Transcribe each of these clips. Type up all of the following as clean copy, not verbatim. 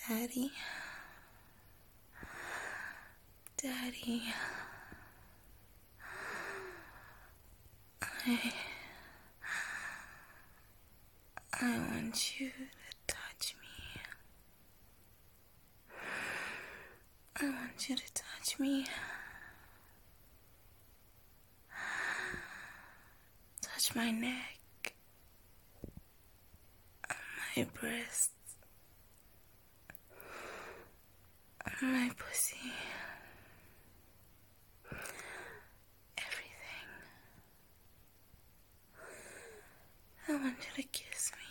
Daddy, Daddy, I, I want you to touch me. I want you to touch me. Touch my neck, my breasts, my pussy. Everything. I want you to kiss me.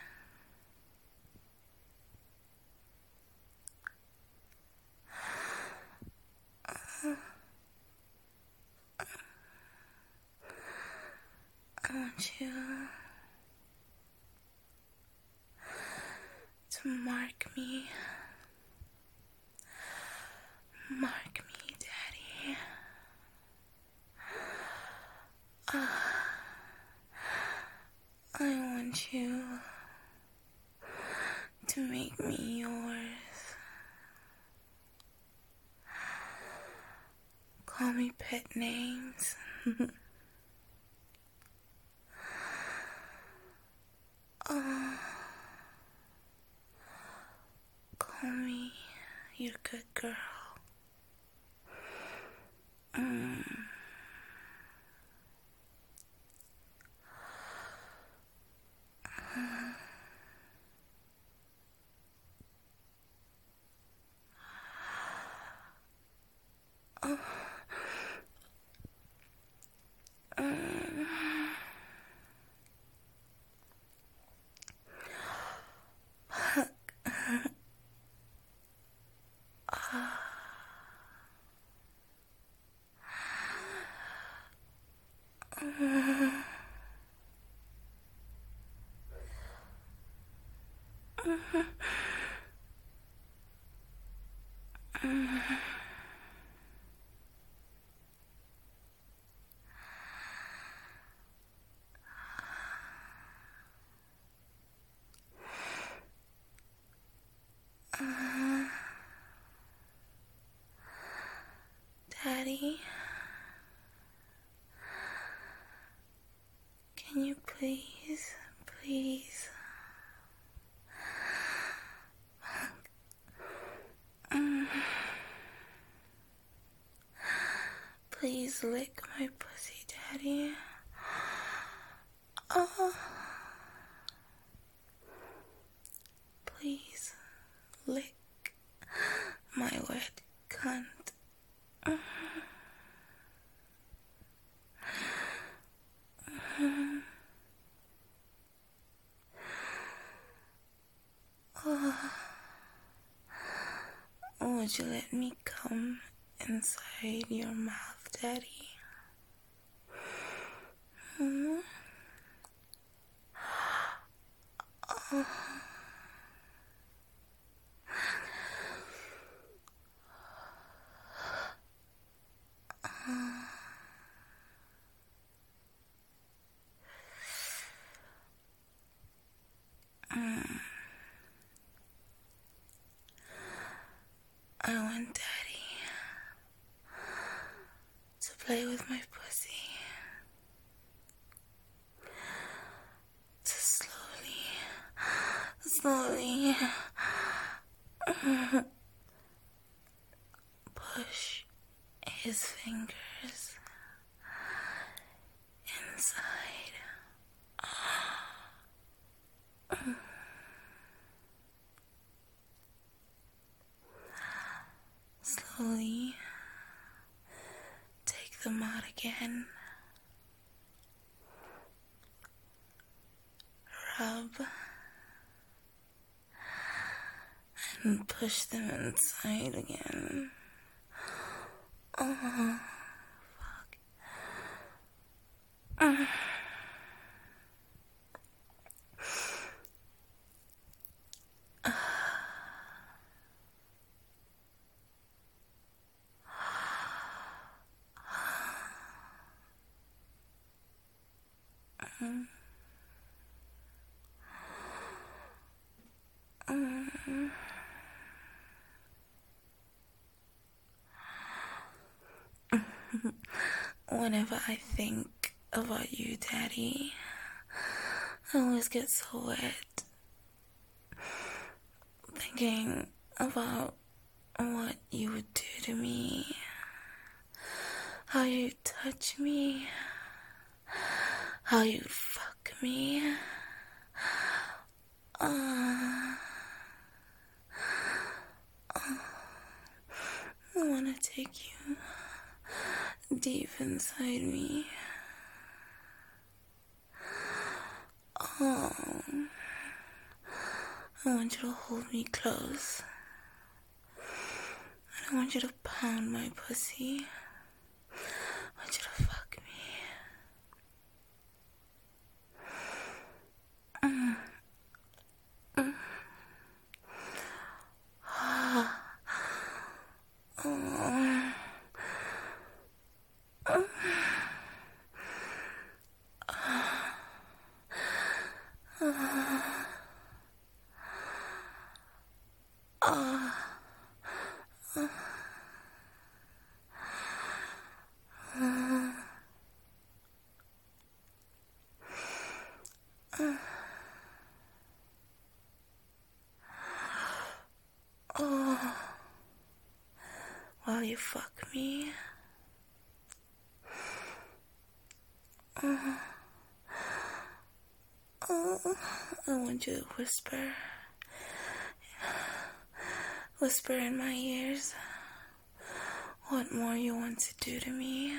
I want you to mark me. Mark me, Daddy. I want you to make me yours. Call me pet names. Call me your good girl. Daddy, can you please, please lick my pussy, Daddy? Please lick my wet cunt. Would you let me come inside your mouth, Daddy? I want Daddy to play with my pussy. To slowly push his fingers inside. Slowly take them out again. Rub and push them inside again. Oh, fuck. Whenever I think about you, Daddy, I always get so wet. Thinking about what you would do to me, how you'd touch me, how you'd fuck me. I wanna take you deep inside me. I want you to hold me close. I want you to pound my pussy. I want you to fuck me. While you fuck me. I want you to whisper in my ears what more you want to do to me.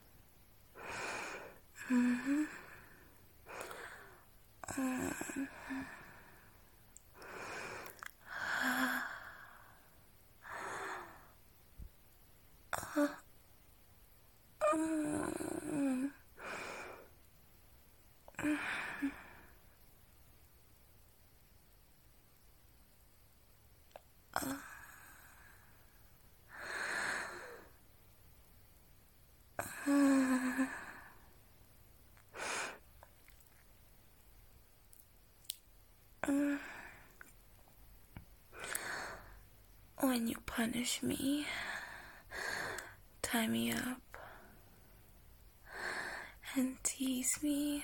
When you punish me, tie me up and tease me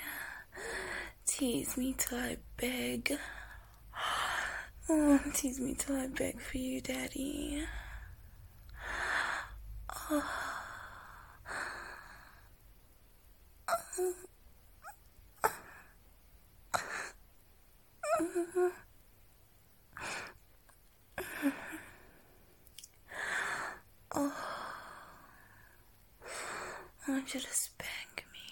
till I beg. Tease me till I beg for you, Daddy. I want you to spank me.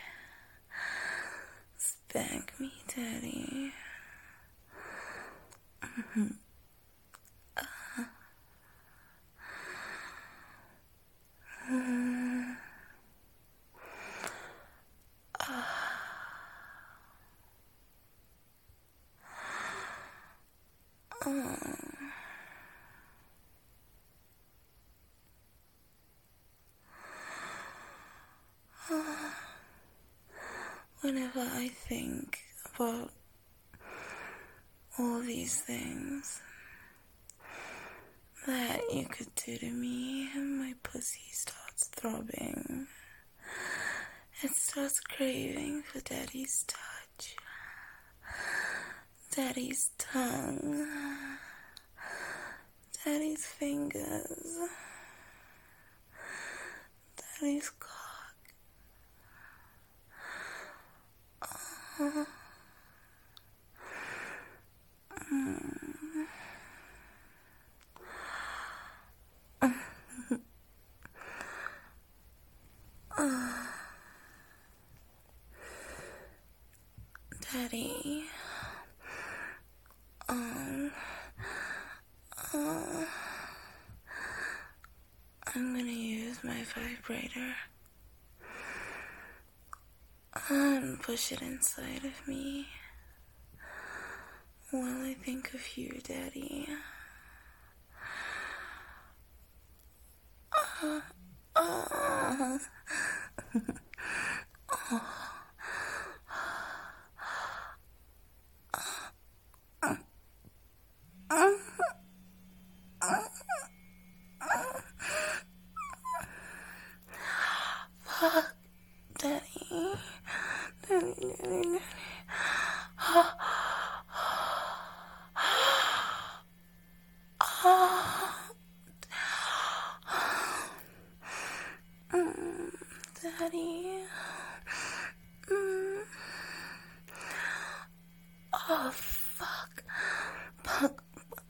Spank me, Daddy. Whenever I think about all these things that you could do to me, my pussy starts throbbing. It starts craving for Daddy's touch, Daddy's tongue, Daddy's fingers, Daddy's cock. Daddy, I'm gonna use my vibrator and push it inside of me while I think of you, Daddy. Daddy. Daddy. Daddy. Oh, fuck. Fuck.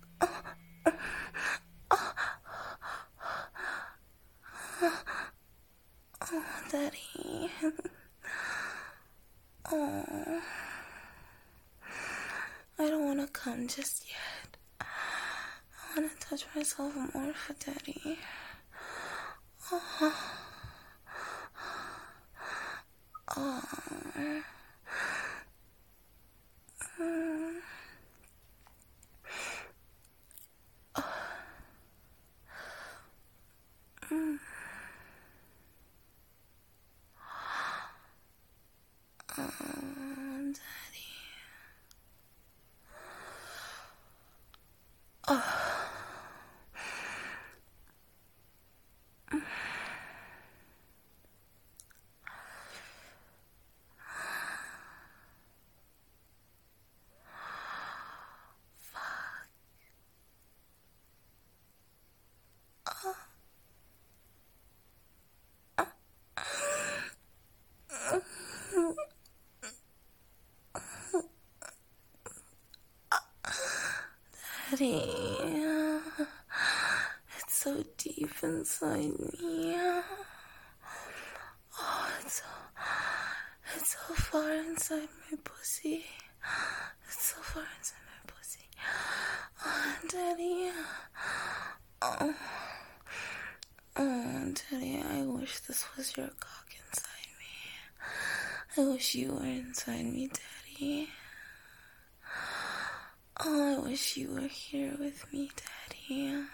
Oh, Daddy. Oh. I don't want to come just yet. I want to touch myself more for Daddy. Oh. Oh. Daddy. Daddy, it's so deep inside me. Oh, it's so far inside my pussy. It's so far inside my pussy. Oh, Daddy. Oh, Daddy, I wish this was your cock inside me. I wish you were inside me, Daddy. Oh, I wish you were here with me, Daddy.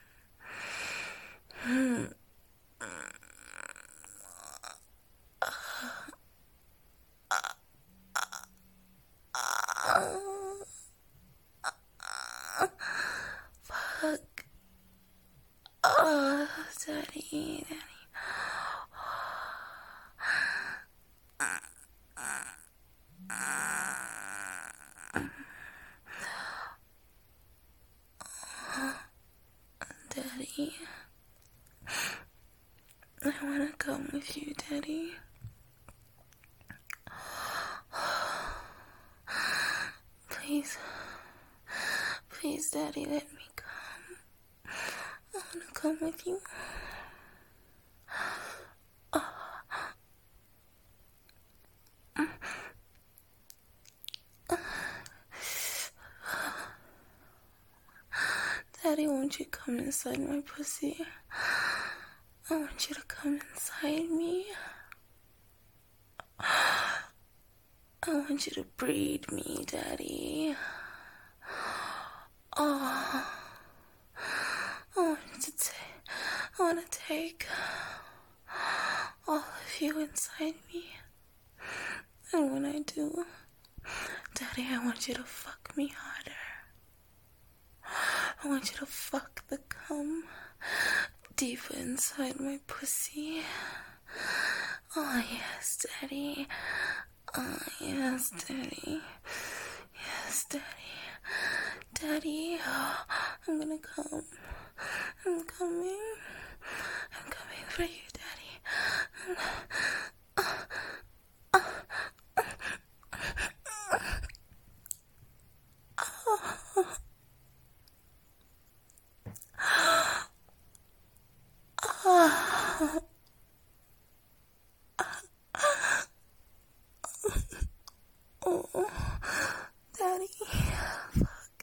Fuck. Oh, Daddy. Daddy. I want to come with you, Daddy. Please. Please, Daddy, let me come. I want to come with you. Daddy, won't you come inside my pussy? I want you to come inside me. I want you to breed me, Daddy. Oh, I want to take all of you inside me. And when I do, Daddy, I want you to fuck me harder. I want you to fuck the cum deeper inside my pussy. Oh, yes, Daddy. Oh, yes, Daddy. Yes, Daddy. Daddy, oh, I'm gonna come. I'm coming. I'm coming for you, Daddy. Oh, Daddy. Fuck.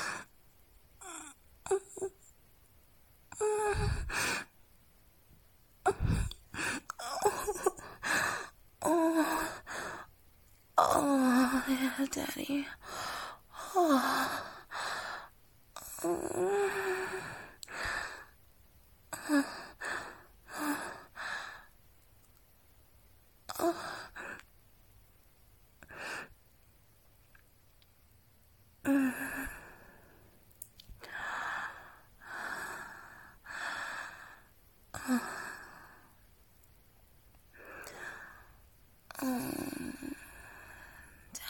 Oh, yeah, Daddy. Oh.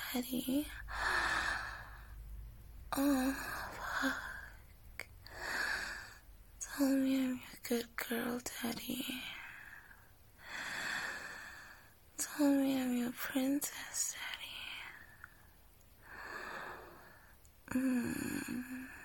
Daddy. Oh, fuck. Tell me I'm your good girl, Daddy. Tell me I'm your princess, Daddy.